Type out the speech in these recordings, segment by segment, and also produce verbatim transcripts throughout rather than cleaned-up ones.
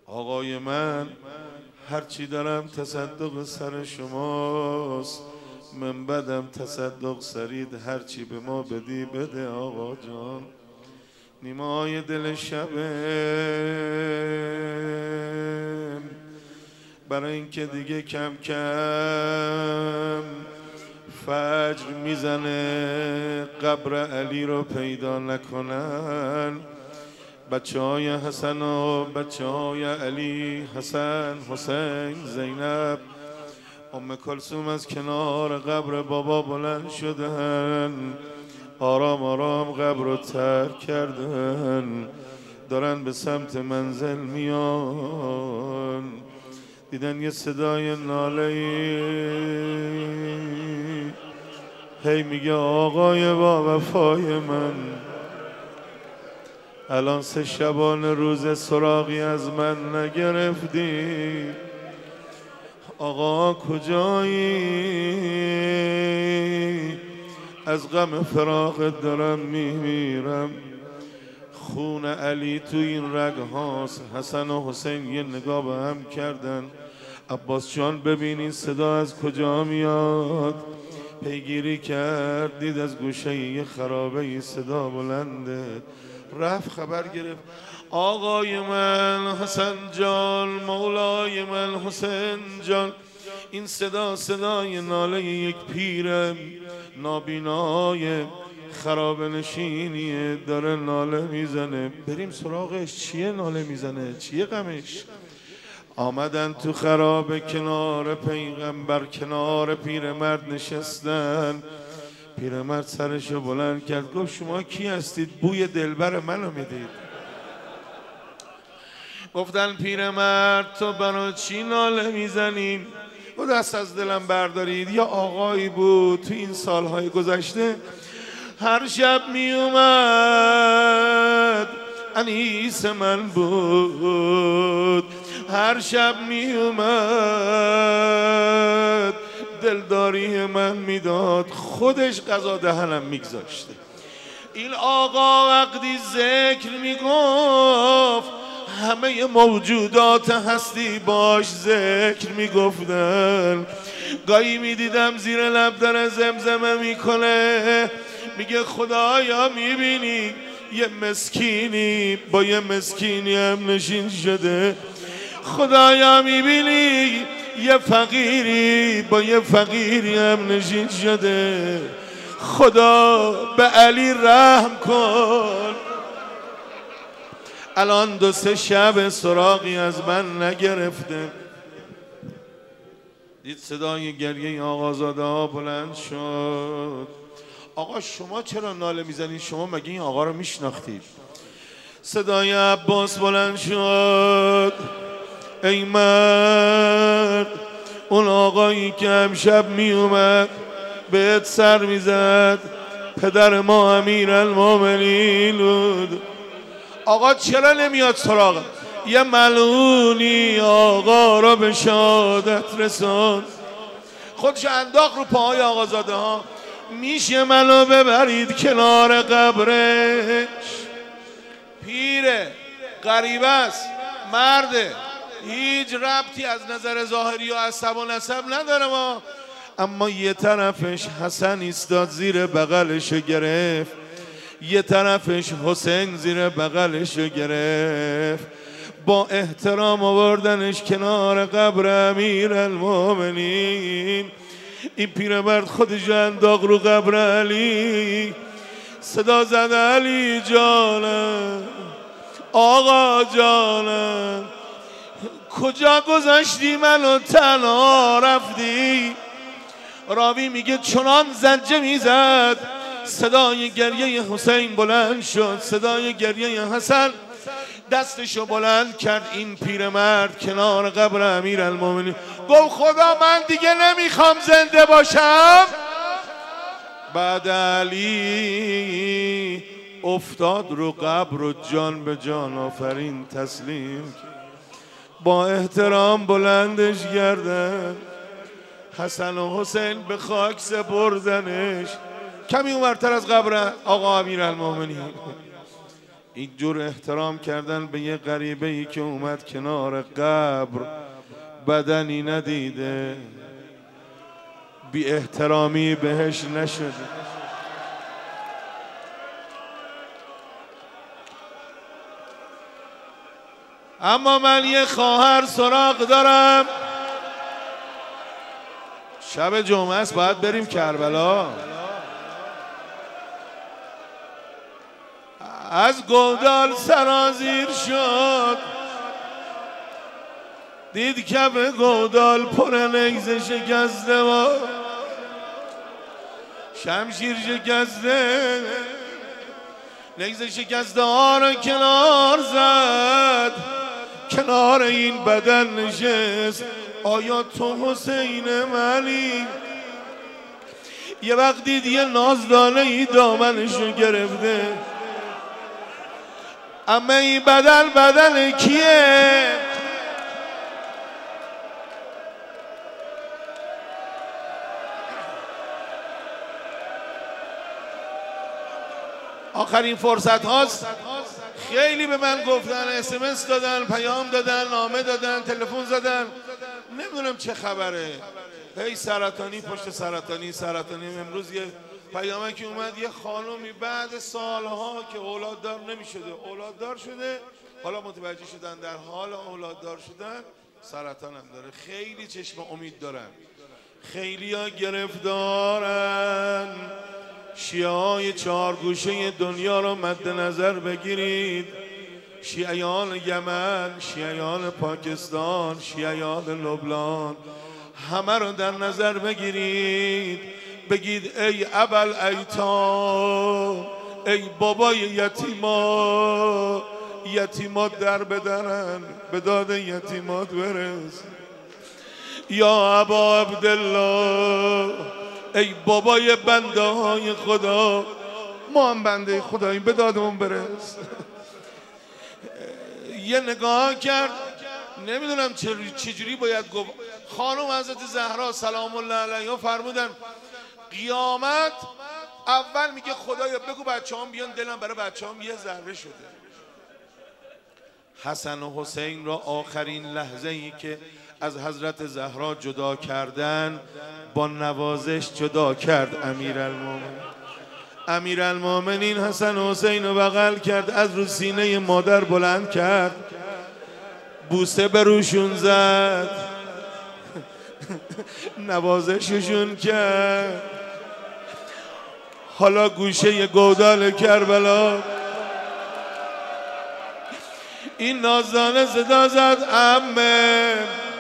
آقای من هرچی دارم تصدق سر شماست، من بدم تصدق سرید، هرچی به ما بدی بده آقا جان. نیمای دل شبه برای اینکه دیگه کم کم فجر میزنه قبر علی رو پیدا نکنن، بچه های حسن و بچه های علی، حسن، حسین، زینب، ام کلثوم از کنار قبر بابا بلند شدن، آرام آرام قبر رو ترک کردن، دارن به سمت منزل میان. دیدن یه صدای ناله هی میگه آقای با وفای من، الان سه شبانه روز سراغی از من نگرفتی، آقا کجایی؟ از غم فراقت دارم میمیرم. خون علی تو این رگ هاست. حسن و حسین یه نگاه به هم کردن. عباس جان ببینین صدا از کجا میاد. پیگیری کرد، دید از گوشه یه خرابه صدا بلنده، رفت خبر گرفت. آقای من حسن جان، مولای من حسین جان، این صدا صدای ناله یک پیر نابینای خرابه نشینیه، داره ناله میزنه. بریم سراغش، چیه ناله میزنه؟ چیه غمش؟ آمدن تو خرابه کنار پیغمبر، کنار پیرمرد نشستن. پیرمرد سرشو بلند کرد، گفت شما کی هستید؟ بوی دلبر منو میدید. گفتن پیرمرد تو برای چی ناله میزنیم؟ و دست از دلم بردارید، یا آقایی بود تو این سالهای گذشته هر شب میومد انیس من بود، هر شب میومد دلداری من میداد، خودش غذا دهنم میگذاشته. این آقا وقتی ذکر میگفت همه موجودات هستی باش ذکر میگفتن. گاهی میدیدم زیر لب داره زمزمه میکنه، میگه خدایا میبینی یه مسکینی با یه مسکینی هم نشین شده، خدایا میبینی یه فقیری با یه فقیری هم نشین شده، خدا به علی رحم کن. الان دو سه شب سراغی از من نگرفته. دید صدای گریه آقازاده ها بلند شد. آقا شما چرا ناله میزنید؟ شما مگه این آقا رو میشناختید؟ صدای عباس بلند شد، ای مرد، اون آقایی که امشب میومد بهت سر میزد پدر ما امیرالمومنین بود. آقا چرا نمیاد سراغ؟ یه ملعونی آقا را به شهادت رسان، خودش انداخت رو پاهای آقازاده ها. میشه منو ببرید کنار قبرش؟ پیره، غریبه است، مرده، هیچ ربطی از نظر ظاهری و عصب و نسب نداره ما. اما یه طرفش حسن ایستاد زیر بغلشو گرفت، یه طرفش حسین زیر بغلشو گرفت، با احترام آوردنش کنار قبر امیرالمومنین. این پیرمرد خودش انداخت رو قبر علی، صدا زد علی جانم، آقا جانم، کجا گذاشتی منو تنها رفتی؟ راوی میگه چنان زجه میزد صدای گریه حسین بلند شد، صدای گریه حسن. دستشو بلند کرد این پیرمرد کنار قبر امیرالمومنین، گفت خدا من دیگه نمیخوام زنده باشم. بعد علی افتاد رو قبر و جان به جان آفرین تسلیم، با احترام بلندش کردن. حسن و حسین به خاک سپردنش. کمی اونورتر از قبر آقا امیرالمومنین این جور احترام کردن به یه غریبه ای که اومد کنار قبر بدنی ندیده، بی احترامی بهش نشده. اما من یه خواهر سراغ دارم، شب جمعه است باید بریم کربلا. از گودال سرازیر شد، دید کف گودال پر نیزه شکسته و شمشیر شکسته، نیزه شکسته ها رو کنار زد، کنار این بدن نشست. آیا تو حسین منی؟ یه وقت دید یه نازدانه ای دامنشو گرفته. اما این بدن بدن کیه؟ آخرین فرصت هاست. خیلی به من گفتن، اسمس دادن، پیام دادن، نامه دادن، تلفن زدن، نمیدونم چه خبره. هی سرطانی پشت سرطانی سرطانی. امروز یه پیامه که اومد یه خانومی بعد سالها که اولاددار نمیشده اولاددار شده، حالا متوجه شدن در حال اولاددار شدن سرطان هم داره. خیلی چشم امید دارن، خیلی ها گرفتارن. شیعه های چهارگوشه دنیا رو مد نظر بگیرید، شیعیان یمن، شیعیان پاکستان، شیعیان لبنان، همه رو در نظر بگیرید. بگید ای ابل ایتام، ای بابای یتیما، یتیمات در بدرن، به داد یتیمات برس. یا ابا عبدالله، ای بابای بنده های خدا، ما هم بنده خداییم، به دادمون برس. یه نگاه کرد، نمیدونم چجوری باید گفت. خانم حضرت زهرا سلام الله علیها فرمودن قیامت اول میگه خدایا بگو بچه هم بیان، دلم برای بچه هم یه ذره شده. حسن و حسین را آخرین لحظه ای که از حضرت زهرا جدا کردن با نوازش جدا کرد امیرالمومنین. امیرالمومنین حسن و حسین رو بغل کرد، از رو سینه مادر بلند کرد، بوسه به روشون زد، نوازششون کرد. حالا گوشه گودال کربلا این نازدانه صدا زد عمه،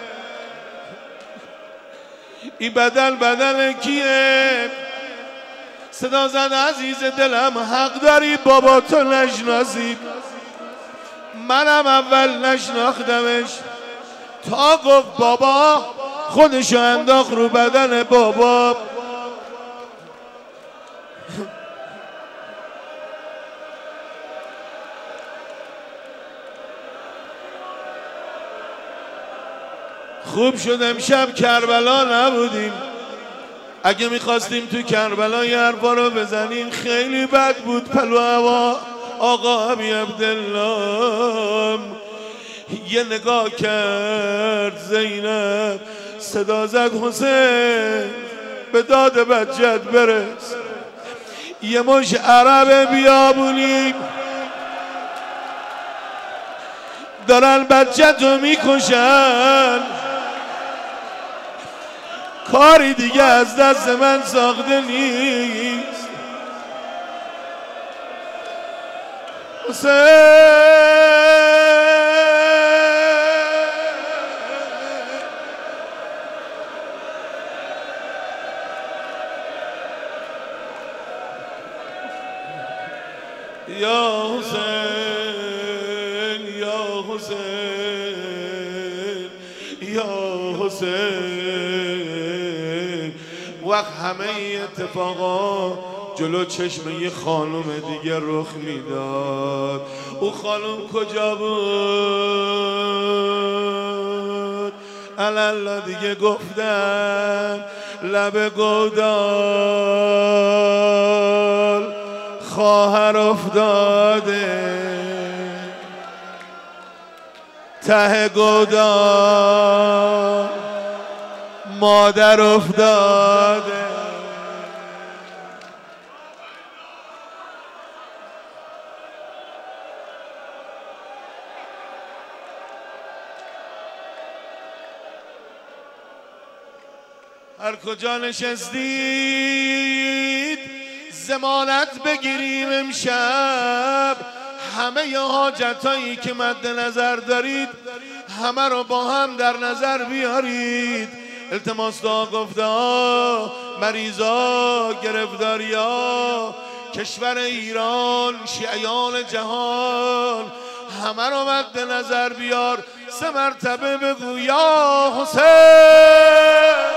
این بدن بدن کیه؟ صدا زد عزیز دلم حق داری بابا تو نشناسی، منم اول نشناختمش. تا گفت بابا خودشو انداخت رو بدن بابا. خوب شد امشب کربلا نبودیم، اگه میخواستیم تو کربلا یه حرفا رو بزنیم خیلی بد بود. پلو هوا آقا ابی عبدالله یه نگاه کرد زینب، صدا زد حسین به داد بچت برس. یه مش عرب بیابونی دارن بچه‌تو میکشن، کاری دیگه از دست من ساخته نیست. حسین یا حسین یا حسین یا حسین. وقت همه اتفاقا جلو چشم یه خانم دیگه رخ میداد. او خانم کجا بود؟ الله دیگه گفتم لب گودال خواهر افتاده. ته گودان مادر افتاده. هر کجا نشستید ضمانت بگیریم امشب همه ی حاجتایی که مد نظر دارید همه رو با هم در نظر بیارید. التماس دعا گفته ها، مریضا، گرفتاریا، کشور ایران، شیعیان جهان همه رو مد نظر بیار. سه مرتبه بگو یا حسین.